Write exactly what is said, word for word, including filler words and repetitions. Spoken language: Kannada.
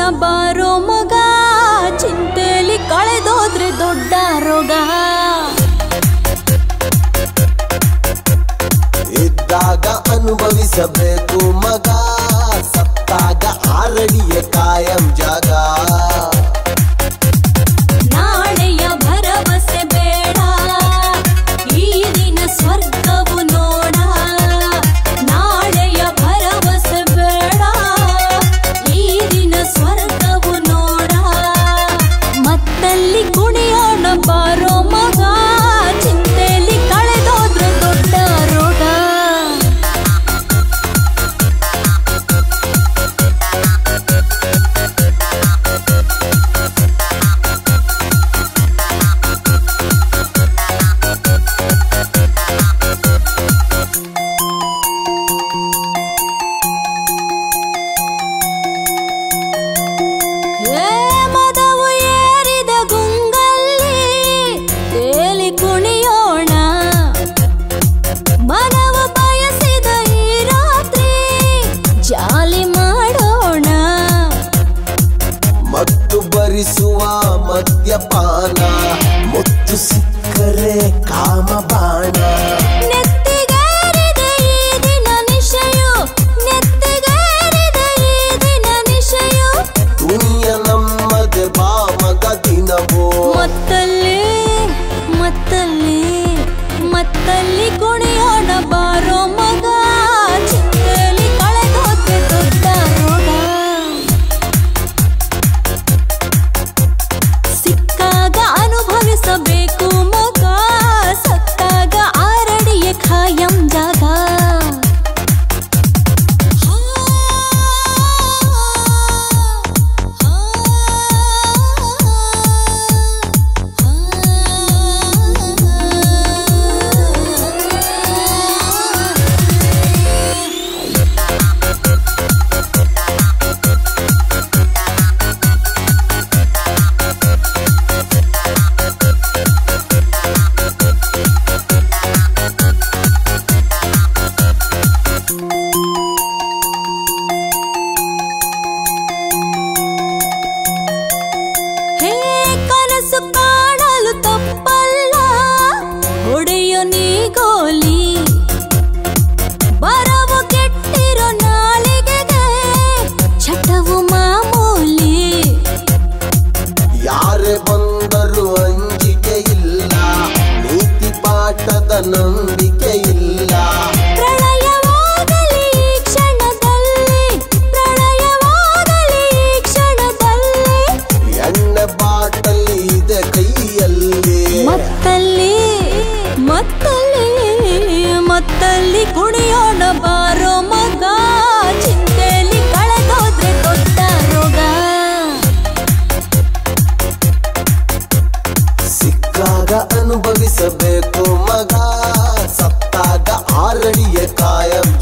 ಬಾರೋ ಮಗ, ಚಿಂತೆಲಿ ಕಳೆದೋದ್ರೆ ದೊಡ್ಡ ರೋಗ. ಇದ್ದಾಗ ಅನುಭವಿಸಬೇಕು ಮಗ, ಸತ್ತಾಗ ಆರಡಿಯ ಕಾಯಂ ಜಾಗ. ನಾಳೆಯ ಭರವಸೆ ಬೇಡ, ಈ ದಿನ ಸ್ವರ್ಗವು ನೋಡ. ನಾಳೆಯ ಭರವಸೆ ಬೇಡ, ಈ ದಿನ ಸ್ವರ್ಗವು ನೋಡ. ಮತ್ತಲ್ಲಿ ಕುಣಿಯೋಣ ಬಾರೋ ಮಗ, ಚಿಂತೆಲಿ ಕಳೆದೋದ್ರೆ ದೊಡ್ಡ ರೋಗ. ಮದವು ಏರಿದ ಗುಂಗಲ್ಲಿ ತೇಲಿ ಕುಣಿಯೋಣ, ಮನವು ಬಯಸಿದ ಈ ರಾತ್ರಿ ಜಾಲಿ ಮಾಡೋಣ. ಮತ್ತು ಭರಿಸುವ ಮದ್ಯಪಾನ, ಮುತ್ತು ಸಿಕ್ಕರೆ ಕಾಮಬಾಣ. ನೆತ್ತಿಗೇರಿದ ಈ ದಿನ ನಿಶೆಯು, ನೆತ್ತಿಗೇರಿದ ಈ ದಿನ ನಿಶೆಯು. ದುನಿಯ ನಮ್ಮದೆ ಬಾ ಮಗ ದಿನವೋ. ಮತ್ತಲ್ಲಿ ಮತ್ತಲ್ಲಿ ಮತ್ತಲ್ಲಿ ಕುಣಿಯೋಣ ಬಾರೋ ಮಗ, ಚಿಂತೆಲಿ ಕಳೆದೋದ್ರೆ ದೊಡ್ಡ ರೋಗ. ಸಿಕ್ಕಾಗ ಅನುಭವಿಸಬೇಕು ಮಗ, ಸತ್ತಾಗ ಆರಡಿಯ ಖಾಯಂ ಜಾಗ. ಹೇ ಕನಸು ಕಾಣಲು ತಪ್ಪಲ್ಲ, ಹೊಡೆಯೋ ನೀ ಗೋಲಿ. ಬರವು ಕೆಟ್ಟಿರೋ ನಾಲಿಗೆಗೆ ಚಟವು ಮಾಮೂಲಿ. ಯಾರೇ ಬಂದರೂ ಅಂಜಿಕೆ ಇಲ್ಲ, ನೀತಿ ಪಾಠದ ನಂಬಿಕೆ ಇಲ್ಲ. ಪ್ರಳಯವಾಗಲಿ ಈ ಕ್ಷಣದಲ್ಲಿ, ಪ್ರಳಯವಾಗಲಿ ಈ ಕ್ಷಣದಲ್ಲಿ. ಎಣ್ಣೆ ಬಾಟಲಿ ಇದೆ ಕೈಯಲ್ಲಿ. ಮತ್ತಲ್ಲಿ ಮತ್ತಲ್ಲಿ ಮತ್ತಲ್ಲಿ ಕುಣಿಯೋಣ ಬಾರೋ ಮಗ, ಚಿಂತೆಲಿ ಕಳೆದೋದ್ರೆ ದೊಡ್ಡ ರೋಗ. ಸಿಕ್ಕಾಗ ಅನುಭವಿಸಬೇಕು ಮಗ, ಸತ್ತಾಗ ಆರಡಿಯ ಕಾಯಂ